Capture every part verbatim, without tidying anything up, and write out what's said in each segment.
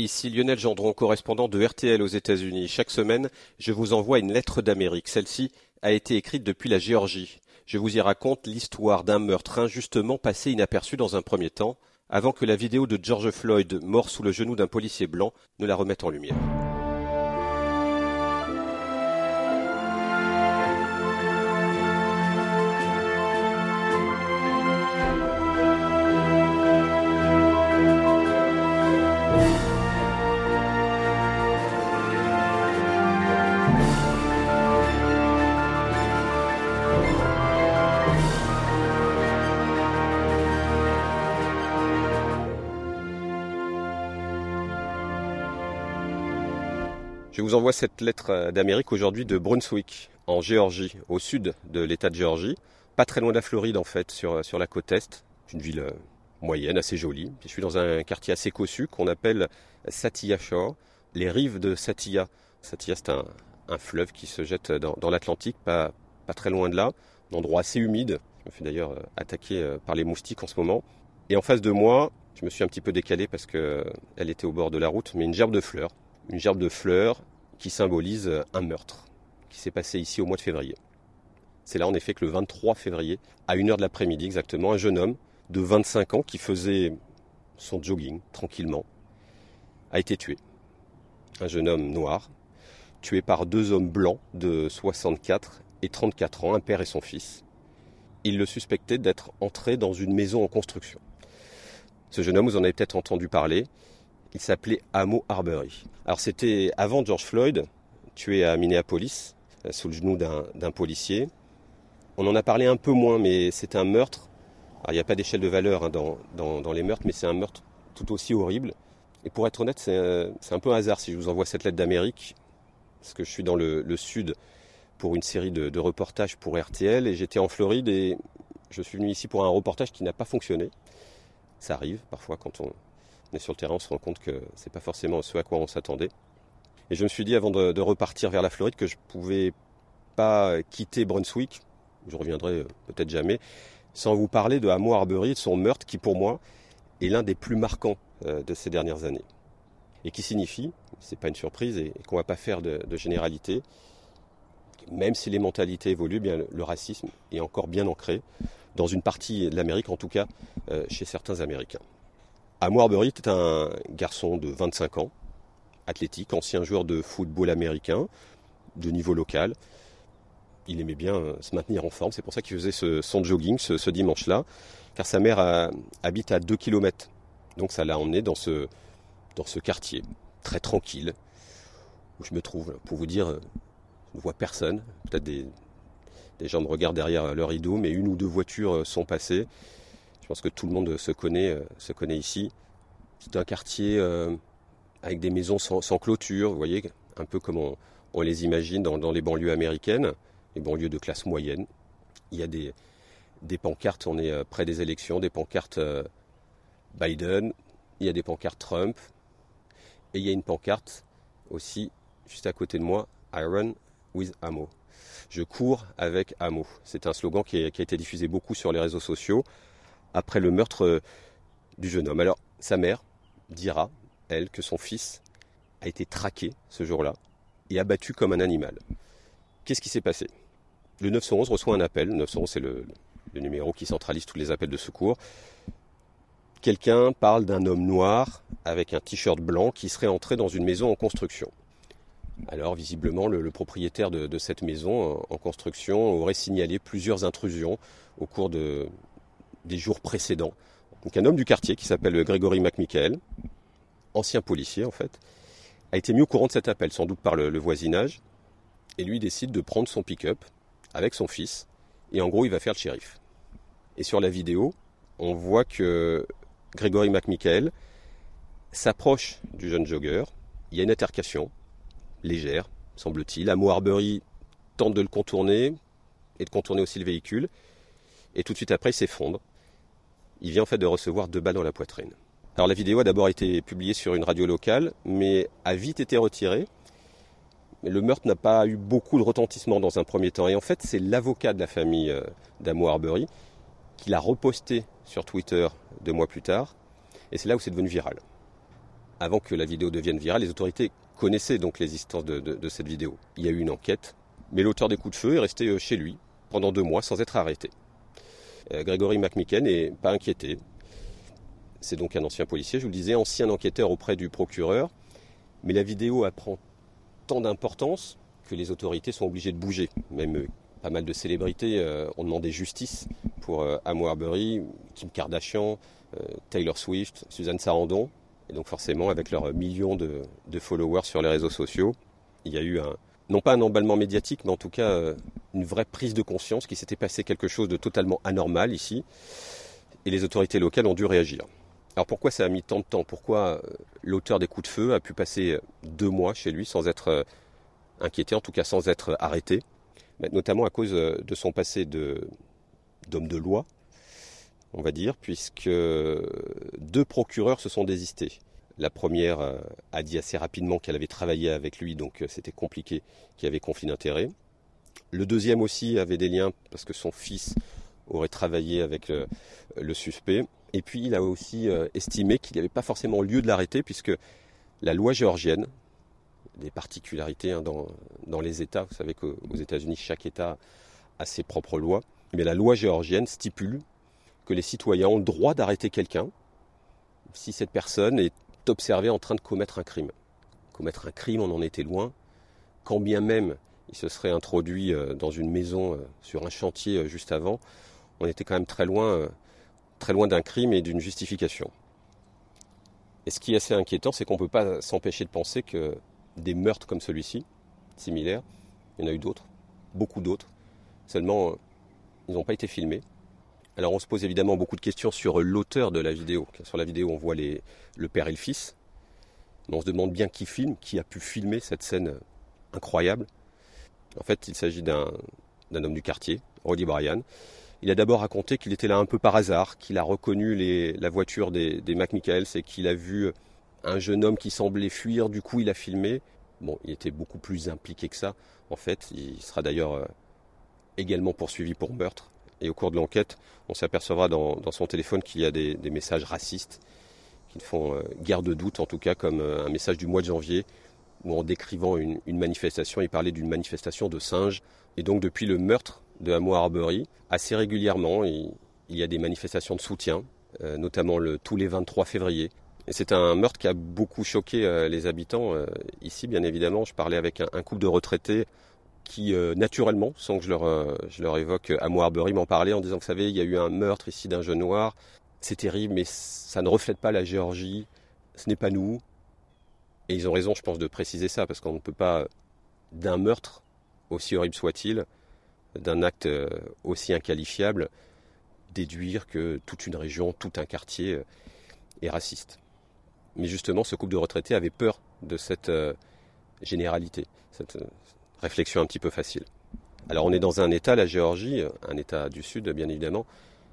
Ici Lionel Gendron, correspondant de R T L aux États-Unis. Chaque semaine, je vous envoie une lettre d'Amérique. Celle-ci a été écrite depuis la Géorgie. Je vous y raconte l'histoire d'un meurtre injustement passé inaperçu dans un premier temps, avant que la vidéo de George Floyd, mort sous le genou d'un policier blanc, ne la remette en lumière. Je vous envoie cette lettre d'Amérique aujourd'hui de Brunswick, en Géorgie, au sud de l'État de Géorgie, pas très loin de la Floride en fait, sur, sur la côte est. C'est une ville moyenne, assez jolie. Je suis dans un quartier assez cossu qu'on appelle Satia Shore, les rives de Satia. Satia, c'est un, un fleuve qui se jette dans, dans l'Atlantique, pas, pas très loin de là, un endroit assez humide. Je me fais d'ailleurs attaquer par les moustiques en ce moment. Et en face de moi, je me suis un petit peu décalé parce qu'elle était au bord de la route, mais une gerbe de fleurs. Une gerbe de fleurs qui symbolise un meurtre qui s'est passé ici au mois de février. C'est là en effet que le vingt-trois février, à une heure de l'après-midi exactement, un jeune homme de vingt-cinq ans qui faisait son jogging tranquillement a été tué. Un jeune homme noir, tué par deux hommes blancs de soixante-quatre et trente-quatre ans, un père et son fils. Ils le suspectaient d'être entré dans une maison en construction. Ce jeune homme, vous en avez peut-être entendu parler, il s'appelait Ahmaud Arbery. Alors c'était avant George Floyd, tué à Minneapolis, sous le genou d'un, d'un policier. On en a parlé un peu moins, mais c'est un meurtre. Alors il n'y a pas d'échelle de valeur hein, dans, dans, dans les meurtres, mais c'est un meurtre tout aussi horrible. Et pour être honnête, c'est, c'est un peu un hasard si je vous envoie cette lettre d'Amérique, parce que je suis dans le, le sud pour une série de, de reportages pour R T L, et j'étais en Floride, et je suis venu ici pour un reportage qui n'a pas fonctionné. Ça arrive parfois quand on... On est sur le terrain, on se rend compte que c'est pas forcément ce à quoi on s'attendait. Et je me suis dit avant de, de repartir vers la Floride que je pouvais pas quitter Brunswick, je reviendrai peut-être jamais, sans vous parler de Ahmaud Arbery et de son meurtre qui pour moi est l'un des plus marquants de ces dernières années. Et qui signifie, c'est pas une surprise et qu'on va pas faire de, de généralité, même si les mentalités évoluent, bien le racisme est encore bien ancré dans une partie de l'Amérique, en tout cas chez certains Américains. Ahmaud Arbery était un garçon de vingt-cinq ans, athlétique, ancien joueur de football américain, de niveau local. Il aimait bien se maintenir en forme, c'est pour ça qu'il faisait ce, son jogging ce, ce dimanche-là, car sa mère a, habite à deux kilomètres. Donc ça l'a emmené dans ce, dans ce quartier, très tranquille, où je me trouve, pour vous dire, je ne vois personne. Peut-être des, des gens me regardent derrière leur rideau, mais une ou deux voitures sont passées. Je pense que tout le monde se connaît, se connaît ici. C'est un quartier euh, avec des maisons sans, sans clôture, vous voyez, un peu comme on, on les imagine dans, dans les banlieues américaines, les banlieues de classe moyenne. Il y a des, des pancartes, on est près des élections, des pancartes euh, Biden, il y a des pancartes Trump, et il y a une pancarte aussi, juste à côté de moi, I run with Ahmaud. Je cours avec Ahmaud. C'est un slogan qui, est, qui a été diffusé beaucoup sur les réseaux sociaux après le meurtre du jeune homme. Alors, sa mère dira, elle, que son fils a été traqué ce jour-là et abattu comme un animal. Qu'est-ce qui s'est passé ? Le neuf cent onze reçoit un appel. Le neuf cent onze, c'est le, le numéro qui centralise tous les appels de secours. Quelqu'un parle d'un homme noir avec un t-shirt blanc qui serait entré dans une maison en construction. Alors, visiblement, le, le propriétaire de, de cette maison en, en construction aurait signalé plusieurs intrusions au cours de... des jours précédents. Donc un homme du quartier qui s'appelle Gregory McMichael, ancien policier en fait, a été mis au courant de cet appel, sans doute par le, le voisinage, et lui décide de prendre son pick-up avec son fils, et en gros il va faire le shérif. Et sur la vidéo, on voit que Gregory McMichael s'approche du jeune jogger, il y a une altercation, légère, semble-t-il. Ahmaud Arbery tente de le contourner, et de contourner aussi le véhicule, et tout de suite après il s'effondre. Il vient en fait de recevoir deux balles dans la poitrine. Alors la vidéo a d'abord été publiée sur une radio locale, mais a vite été retirée. Le meurtre n'a pas eu beaucoup de retentissement dans un premier temps. Et en fait, c'est l'avocat de la famille d'Ahmaud Arbery qui l'a reposté sur Twitter deux mois plus tard. Et c'est là où c'est devenu viral. avant que la vidéo devienne virale, les autorités connaissaient donc l'existence de, de, de cette vidéo. Il y a eu une enquête, mais l'auteur des coups de feu est resté chez lui pendant deux mois sans être arrêté. Euh, Gregory McMicken n'est pas inquiété. C'est donc un ancien policier, je vous le disais, ancien enquêteur auprès du procureur. Mais la vidéo prend tant d'importance que les autorités sont obligées de bouger. Même euh, pas mal de célébrités euh, ont demandé justice pour euh, Ahmaud Arbery, Kim Kardashian, euh, Taylor Swift, Suzanne Sarandon. Et donc forcément, avec leurs millions de, de followers sur les réseaux sociaux, il y a eu un, non pas un emballement médiatique, mais en tout cas euh, une vraie prise de conscience qu'il s'était passé quelque chose de totalement anormal ici. Et les autorités locales ont dû réagir. Alors pourquoi ça a mis tant de temps ? Pourquoi l'auteur des coups de feu a pu passer deux mois chez lui sans être inquiété, en tout cas sans être arrêté ? Notamment à cause de son passé de, d'homme de loi, on va dire, puisque deux procureurs se sont désistés. La première a dit assez rapidement qu'elle avait travaillé avec lui, donc c'était compliqué, qu'il y avait conflit d'intérêts. Le deuxième aussi avait des liens parce que son fils aurait travaillé avec le, le suspect. Et puis il a aussi estimé qu'il n'y avait pas forcément lieu de l'arrêter puisque la loi géorgienne, des particularités hein, dans, dans les États, vous savez qu'aux États-Unis chaque État a ses propres lois, mais la loi géorgienne stipule que les citoyens ont le droit d'arrêter quelqu'un si cette personne est observée en train de commettre un crime. Commettre un crime, on en était loin, quand bien même il se serait introduit dans une maison sur un chantier juste avant, on était quand même très loin, très loin d'un crime et d'une justification. Et ce qui est assez inquiétant, c'est qu'on ne peut pas s'empêcher de penser que des meurtres comme celui-ci, similaires, il y en a eu d'autres, beaucoup d'autres, seulement ils n'ont pas été filmés. Alors on se pose évidemment beaucoup de questions sur l'auteur de la vidéo. Sur la vidéo, on voit les, le père et le fils. Mais on se demande bien qui filme, qui a pu filmer cette scène incroyable. En fait, il s'agit d'un, d'un homme du quartier, Roddy Bryan. Il a d'abord raconté qu'il était là un peu par hasard, qu'il a reconnu les, la voiture des, des McMichaels et qu'il a vu un jeune homme qui semblait fuir. Du coup, il a filmé. Bon, il était beaucoup plus impliqué que ça. En fait, il sera d'ailleurs euh, également poursuivi pour meurtre. Et au cours de l'enquête, on s'apercevra dans, dans son téléphone qu'il y a des, des messages racistes qui ne font euh, guère de doute, en tout cas comme euh, un message du mois de janvier, où en décrivant une, une manifestation, il parlait d'une manifestation de singes. Et donc depuis le meurtre de Ahmaud Arbery, assez régulièrement, il, il y a des manifestations de soutien, euh, notamment le, tous les vingt-trois février. Et c'est un meurtre qui a beaucoup choqué euh, les habitants. Euh, ici, bien évidemment, je parlais avec un, un couple de retraités qui, euh, naturellement, sans que je leur, euh, je leur évoque Ahmaud Arbery, m'en parlait en disant, vous savez, il y a eu un meurtre ici d'un jeune noir, c'est terrible, mais ça ne reflète pas la Géorgie, ce n'est pas nous. Et ils ont raison, je pense, de préciser ça, parce qu'on ne peut pas, d'un meurtre, aussi horrible soit-il, d'un acte aussi inqualifiable, déduire que toute une région, tout un quartier est raciste. Mais justement, ce couple de retraités avait peur de cette euh, généralité, cette euh, réflexion un petit peu facile. Alors on est dans un État, la Géorgie, un État du Sud bien évidemment,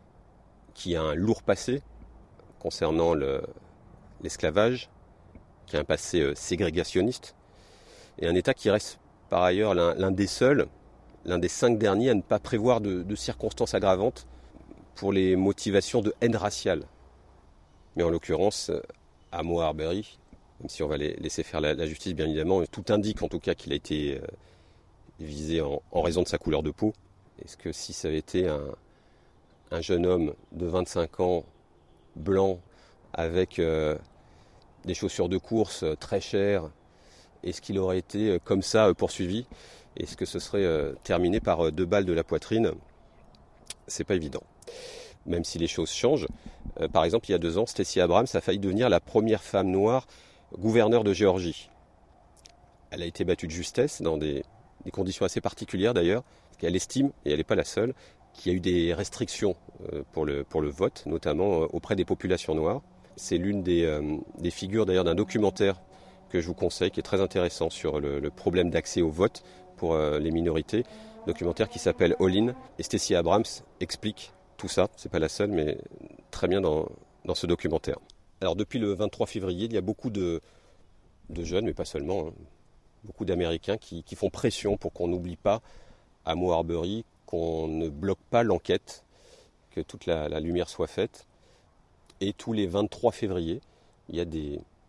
qui a un lourd passé concernant le, l'esclavage, qui a un passé euh, ségrégationniste, et un État qui reste par ailleurs l'un, l'un des seuls, l'un des cinq derniers à ne pas prévoir de, de circonstances aggravantes pour les motivations de haine raciale. Mais en l'occurrence, Ahmaud Arbery, même si on va les laisser faire la, la justice bien évidemment, tout indique en tout cas qu'il a été euh, visé en, en raison de sa couleur de peau. Est-ce que si ça avait été un, un jeune homme de vingt-cinq ans, blanc, avec euh, des chaussures de course euh, très chères, est-ce qu'il aurait été euh, comme ça euh, poursuivi ? Est-ce que ce serait euh, terminé par euh, deux balles de la poitrine ? C'est pas évident. Même si les choses changent. Euh, par exemple, il y a deux ans, Stacey Abrams a failli devenir la première femme noire gouverneure de Géorgie. Elle a été battue de justesse, dans des, des conditions assez particulières d'ailleurs, parce qu'elle estime, et elle n'est pas la seule, qu'il y a eu des restrictions euh, pour, le, pour le vote, notamment euh, auprès des populations noires. C'est l'une des, euh, des figures d'ailleurs d'un documentaire que je vous conseille, qui est très intéressant sur le, le problème d'accès au vote pour euh, les minorités. Documentaire qui s'appelle All In, et Stacey Abrams explique tout ça, c'est pas la seule, mais très bien dans, dans ce documentaire. Alors depuis le vingt-trois février, il y a beaucoup de, de jeunes, mais pas seulement, hein, beaucoup d'Américains qui, qui font pression pour qu'on n'oublie pas Ahmaud Arbery, qu'on ne bloque pas l'enquête, que toute la, la lumière soit faite. Et tous les vingt-trois février, il y a des,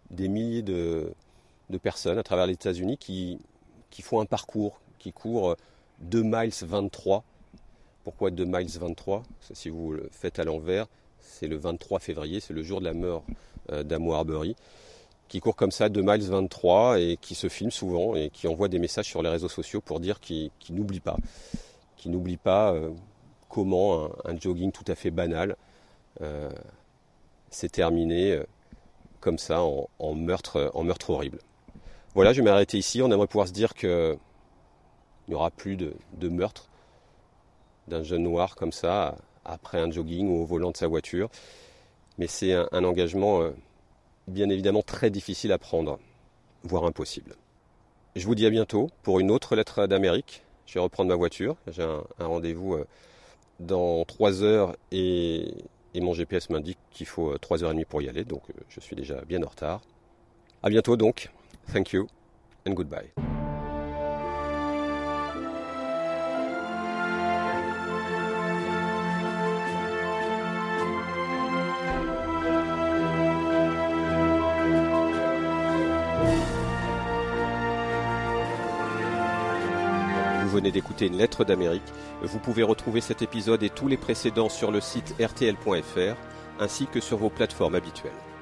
des milliers de, de personnes à travers les États-Unis qui, qui font un parcours, qui courent deux miles vingt-trois. Pourquoi deux miles vingt-trois? Si vous le faites à l'envers, c'est le vingt-trois février, c'est le jour de la mort d'Amo Arbery, qui court comme ça deux miles vingt-trois et qui se filme souvent et qui envoie des messages sur les réseaux sociaux pour dire qu'il qu'il n'oublie pas, qu'il n'oublie pas euh, comment un, un jogging tout à fait banal euh, s'est terminé euh, comme ça en, en, meurtre, en meurtre horrible. Voilà, je vais m'arrêter ici. On aimerait pouvoir se dire qu'il n'y aura plus de, de meurtre d'un jeune noir comme ça après un jogging ou au volant de sa voiture. Mais c'est un, un engagement euh, bien évidemment très difficile à prendre, voire impossible. Je vous dis à bientôt pour une autre lettre d'Amérique. Je vais reprendre ma voiture. J'ai un, un rendez-vous euh, dans trois heures et, et mon G P S m'indique qu'il faut trois heures trente pour y aller. Donc euh, je suis déjà bien en retard. À bientôt donc. Thank you and goodbye. Vous venez d'écouter une lettre d'Amérique. Vous pouvez retrouver cet épisode et tous les précédents sur le site R T L point F R ainsi que sur vos plateformes habituelles.